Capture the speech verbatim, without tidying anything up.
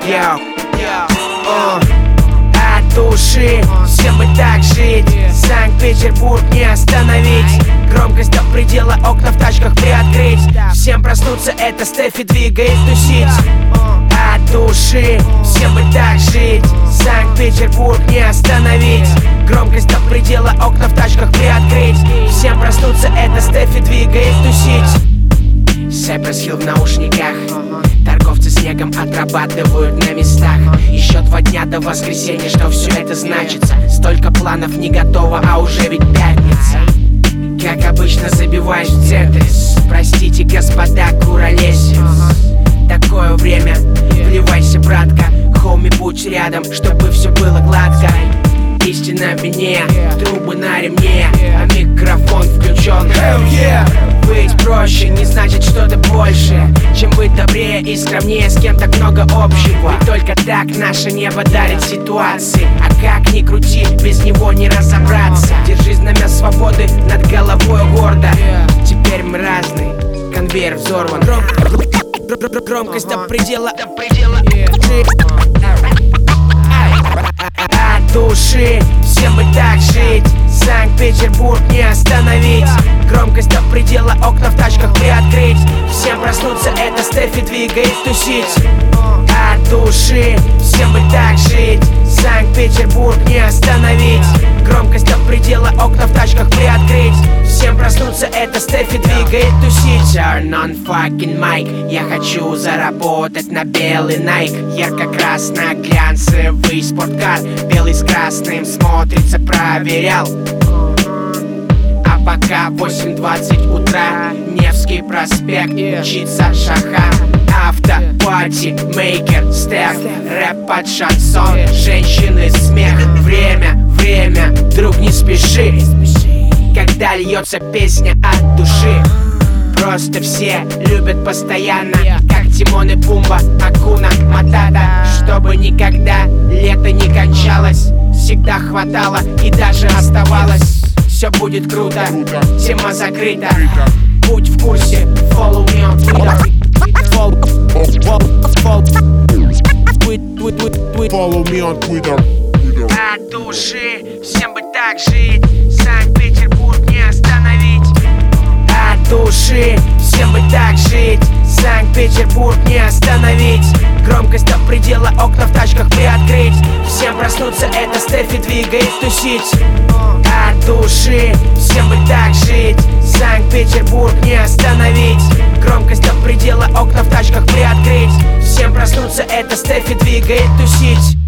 Йоу, uh. От души, всем бы так жить. Санкт-Петербург не остановить. Громкость до предела, окна в тачках приоткрыть. Всем проснуться, это Стефи двигает тусить. От души, всем бы так жить. Санкт-Петербург не остановить. Громкость до предела, окна в тачках приоткрыть. Всем проснуться, это Стефи двигает тусить. Cypress Hill в наушниках. Торговцы снегом отрабатывают на местах. Еще два дня до воскресенья, что все это значится? Столько планов не готово, а уже ведь пятница. Как обычно забиваюсь в центре. Простите, господа, куролесец. Такое время, вливайся, братка. Хоуми, будь рядом, чтобы все было гладко. Истина в вине, трубы на ремне, а микрофон включен. Hell yeah! Быть проще не значит что-то больше, чем быть добрее и скромнее, с кем так много общего. И только так наше небо дарит ситуации. А как ни крути, без него не разобраться. Держи знамя свободы над головой гордо. Теперь мы разные, конвейер взорван. Громкость до предела. От души, всем бы так жить. Санкт-Петербург не остановить. Громкость до предела, окна в тачках приоткрыть. Всем проснуться, это Стефи двигает тусить. От души, всем бы так жить. Санкт-Петербург не остановить. Громкость до предела, окна в тачках приоткрыть. Всем проснуться, это Стефи двигает тусить. Turn on fucking mic. Я хочу заработать на белый Nike. Ярко-красно-глянцевый спорткар. Белый с красным смотрится, проверял. А пока восемь двадцать утра, Невский проспект, мчится Шахан. Авто, пати, мейкер, степ, рэп под шансон, женщины, смех. Время, время, друг, не спеши, когда льется песня от души. Просто все любят постоянно, как Тимон и Пумба, Акуна Матата. Чтобы никогда лето не кончалось, всегда хватало и даже оставалось. Все будет круто, тема закрыта. Будь в курсе, follow me on Twitter. Follow me on Twitter. От души, всем бы так жить. Санкт-Петербург не остановить. От души, всем бы так жить. Санкт-Петербург не остановить. Громкость до предела, окна в тачках приоткрыть. Всем проснуться, это Стефи двигает тусить. От души, всем бы так жить. Санкт-Петербург не остановить. Громкость до предела, окна в тачках приоткрыть. Всем проснуться, это Стефи двигает тусить.